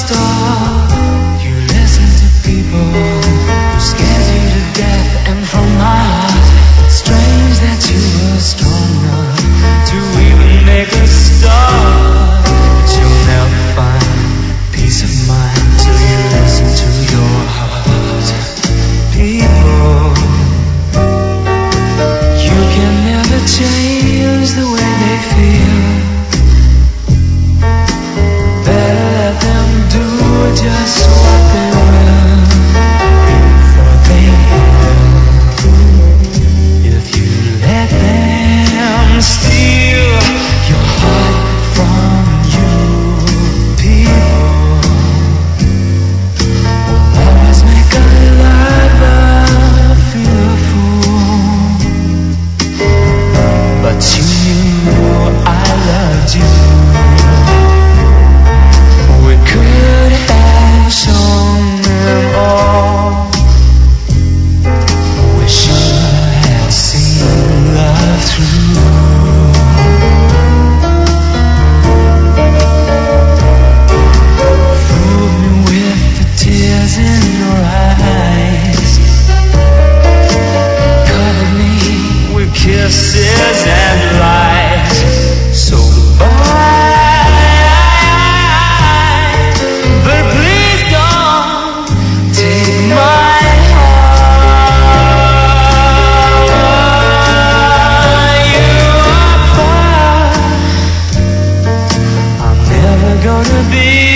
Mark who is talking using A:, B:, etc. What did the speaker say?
A: star. You listen to people who scares you to death, and from my heart, it's strange that you were strong enough to even make a start. But you'll never find peace of mind till you listen to your heart. People, you can never change the way they feel. Better let them do just what they will, for they will. If you let them steal your heart from you, people will always make a lover feel a fool. But you knew I loved you. We could have shown them all. We should have seen love through. Fooled me with the tears in your eyes. Covered me with kisses and lies. So goodbye. But please don't take my heart. You are far. I'm never gonna be